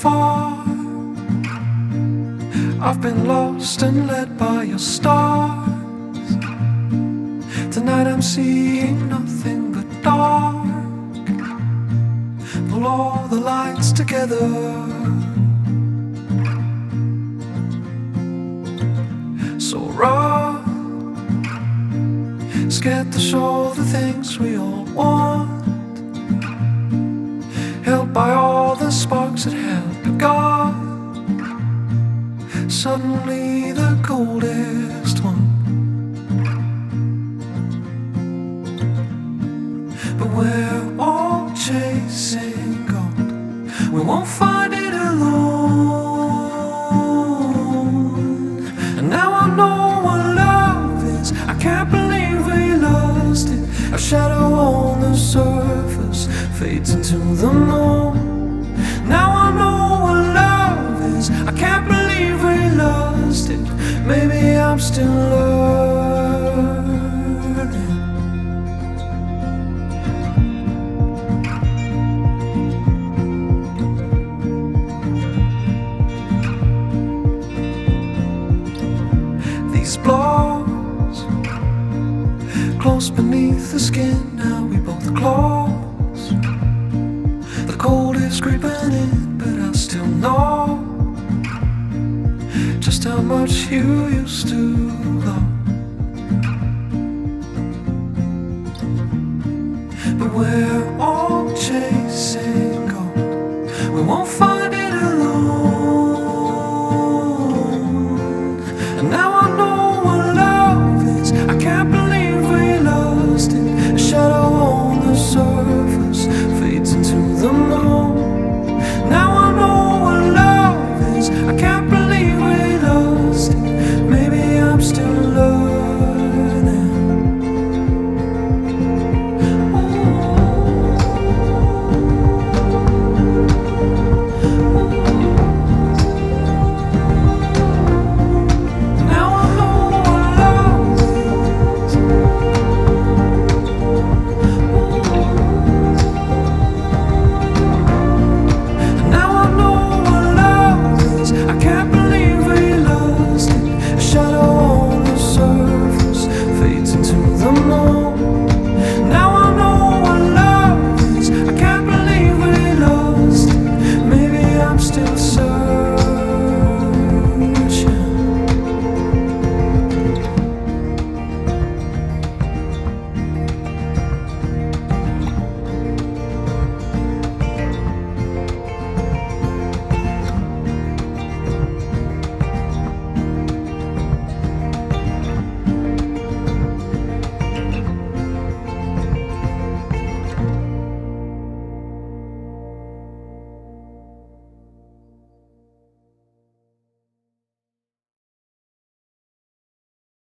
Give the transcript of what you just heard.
far. I've been lost and led by your stars. Tonight I'm seeing nothing but dark. Pull all the lights together. So run, scared to show the things we all want. Held by all the sparks that had begun. Suddenly the coldest one. But we're all chasing gold. We won't find it alone. And now I know what love is. I can't believe we lost it. A shadow on the surface fades into the moon. Now I know what love is. I can't believe we lost it. Maybe I'm still learning. These blows close beneath the skin. Now we both close. The cold is creeping in, but I still know just how much you used to